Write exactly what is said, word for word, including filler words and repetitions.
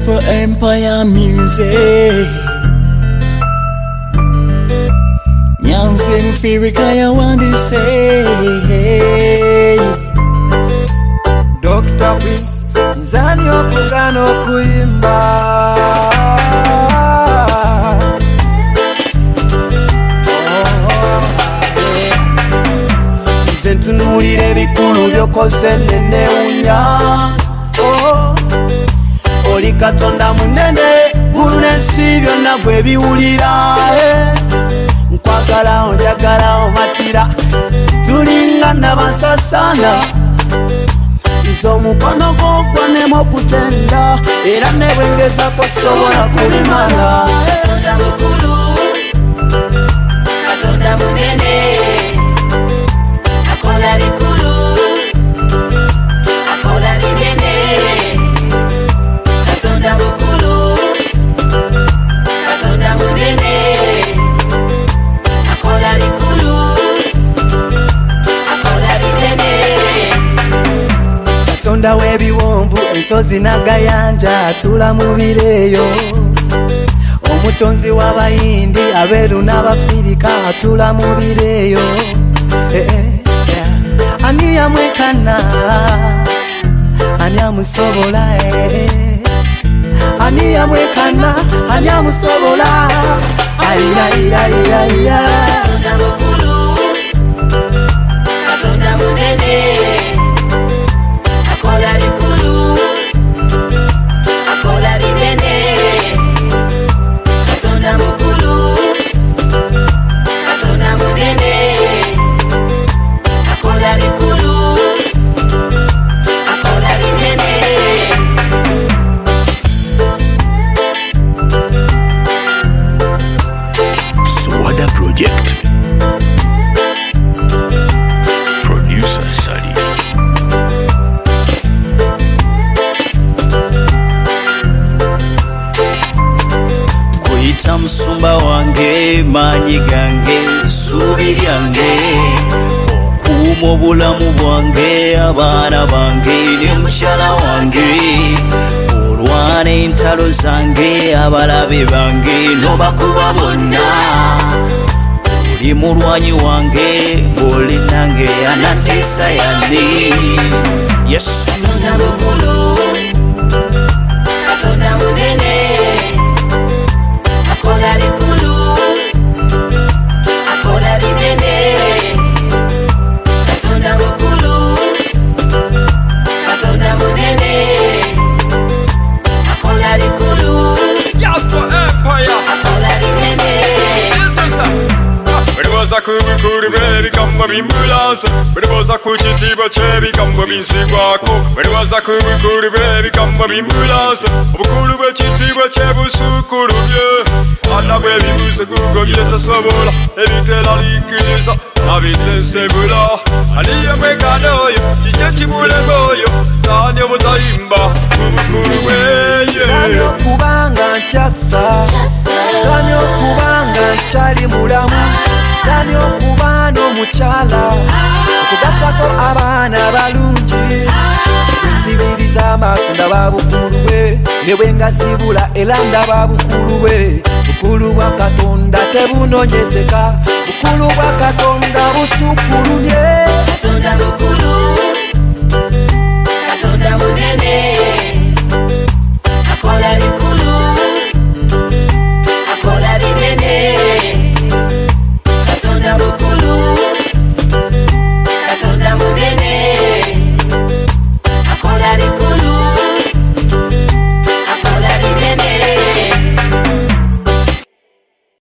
Gospel Empire Music. Nyanse mfirika ya wandi say Doctor Prince Nzani okugano kuimba Ntunulire bikulu byokoze nene unya oh. Oli Katonda munene gulu n'ensi byonna gwe biwulira eh. Nkwagala onjagala omatira tulingana basasana nze omukono gwo nemo okutenda era ne bwengezako sobola kulimala Katonda mukulu Katonda munene Akola bikulu Akola binene Katonda mukulu Katonda munene Akola bikulu Akola binene Katonda w'ebiwonvu ensozi n'agayanja atula mu bireeyo Omutonzi w'abayindi abeeru n'abafirika atula mu bireeyo eh, eh. Ani amwekana Ani amusobola eh. Ani amwekana Ani amusobola Ay ay ay ay ay Katonda mukulu Katonda munene Akola bikulu Akola binene Katonda mukulu Katonda munene Akola bikulu Akola binene Swada Project. Producer Sally. Kuyita musumba wange manyi gange subi lyange okuuma obulamu bwange abaana bange ne mukyala wange olwana entalo zange abalabe bange nobakuba bonna oli mulwanyi wange ng'oli nange anatiisa yani Yesu Katonda mukulu Katonda munene Akola bikulu Akola binene Katonda mukulu Katonda munene Akola bikulu Gospel Empire. Akola binene Listen, sir. Biribaza kubikuru bikamba bimbulasa Biribaza kukitiba kye bikamba binsigwako Biribaza kubikuru bikamba bimbulasa Obukulu bw'ekitiibwa kye busukulumye Ana bw'ebibuze gugo byetasobola ebiteraliikiriza nabitensebula Aniye mwekana oyo kiki ekibulema oyo Saani obutayimba mu bukulu bweye Saani okubanga nkyassa Saani okubanga nkyali mulamu Saani okuba n'omukyala okugattako abaana balungi Nzibiriza amaaso ndaba bukulu bwe ne bwe ngazibula era ndaba bukulu bwe Bukulu bwa Katonda tebunonyezeka Bukulu bwa Katonda busukulumye